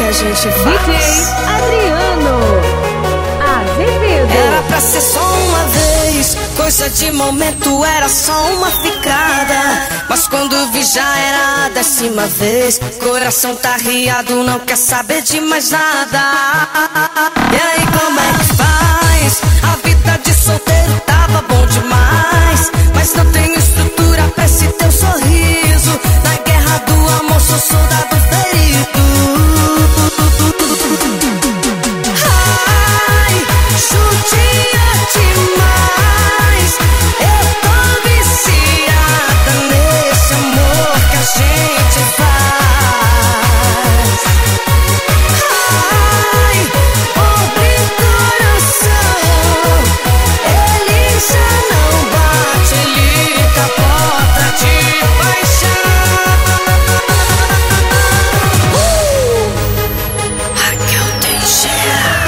a gente faz. DJ Adriano Azevedo. Era pra ser só uma vez, coisa de momento, era só uma ficada. Mas quando vi já era a 10ª vez. Coração tá riado, não quer saber de mais nada. E aí como é que faz? A vida de solteiro tava bom demais, mas não tenho estrutura pra esse teu sorriso. Na guerra do amor sou soldado ferido. Ai, judia demais. Eu tô viciada nesse amor que a gente faz. Ai, pobre coração, ele já não bate, ele capota de paixão. Raquel Teixeira.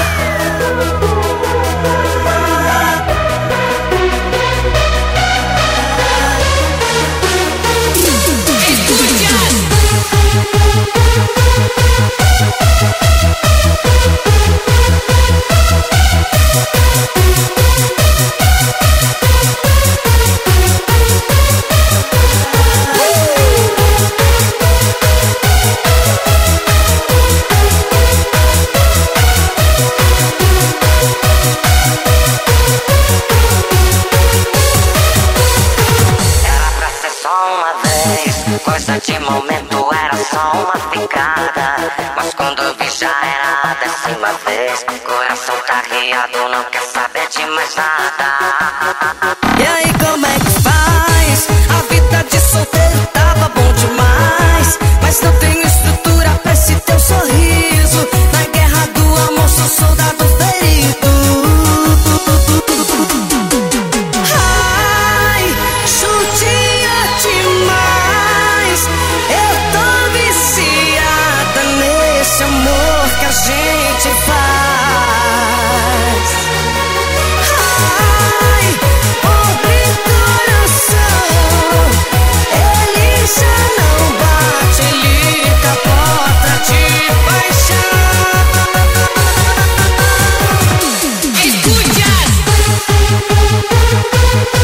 Coisa de momento, era só uma ficada. Mas quando vi já era a 10ª vez. Coração tá riado, não quer saber de mais nada. E aí como é que faz? A vida de solteiro tava bom demais, mas não tenho estrutura pra esse teu sorriso. Na guerra do amor sou soldado ferido. Ai, judia demais. Eu tô viciada nesse amor que a gente faz. Ai, pobre coração, ele já não bate, ele capota de paixão. Escucha.